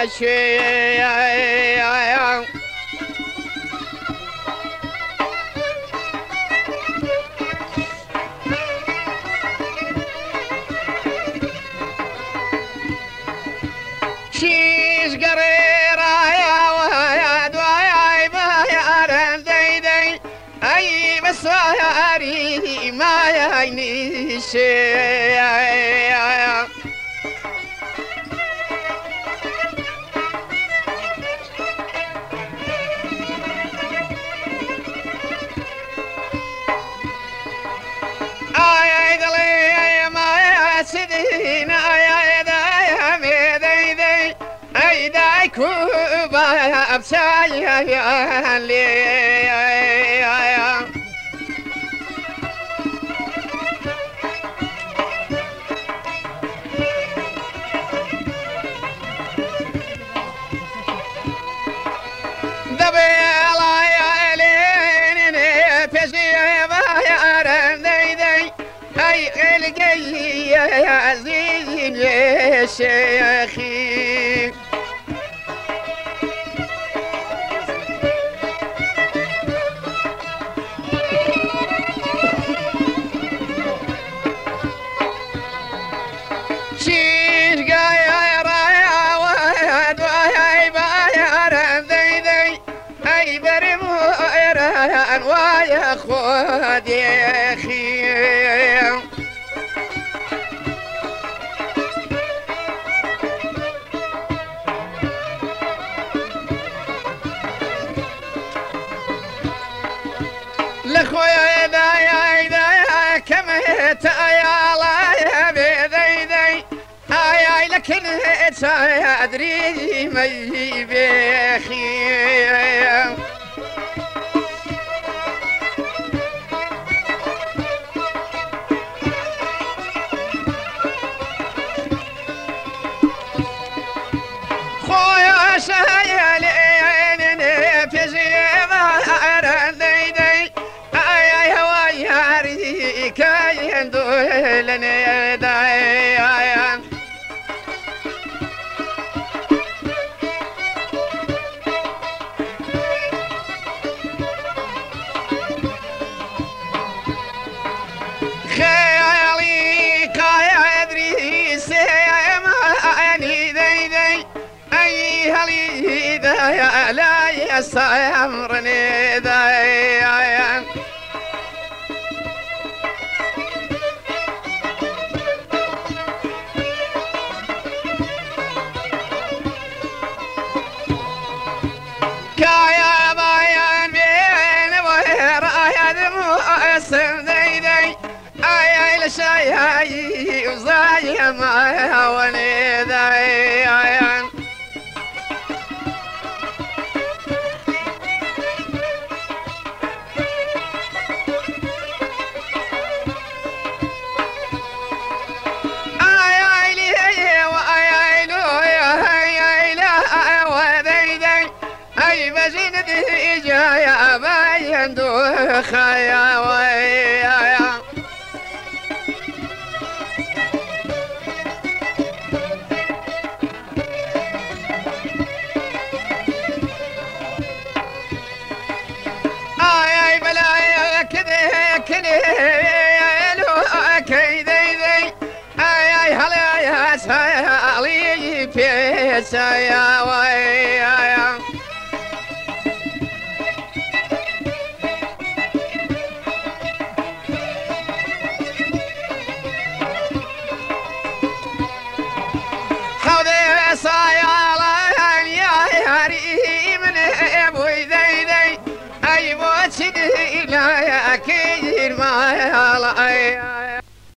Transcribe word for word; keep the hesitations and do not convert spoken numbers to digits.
شيء شيش قريرة يا وياد وياي ما يرديدي أي بصاري ما يعيني شيء آي دلي ما سدين آي داي ميدي أي داي كوبا بساي لي يا عزيز يا شيخي شيش قايا رايا وياد وياي بايا ذيذي اي برم ويران ويا خود يا اخي لخويا دايا دايا كمهت يا الله يا بيدي هاي لكن ادري ما يبيخي خويا شايلين في زيما رديدي اي هواي هاري كاين دولني داي خيالي كاي ادري سيما اني ديدي اي هلي داي لا يسامرني داي كايا بايان بين ورايا دمو اسم ديدي اي اي لشاي وزاي ما وني داي يا باين دوخا يا ويا اي بلايا كذا كذا لو كيدي اي اي هلا يا سالي في يا ويا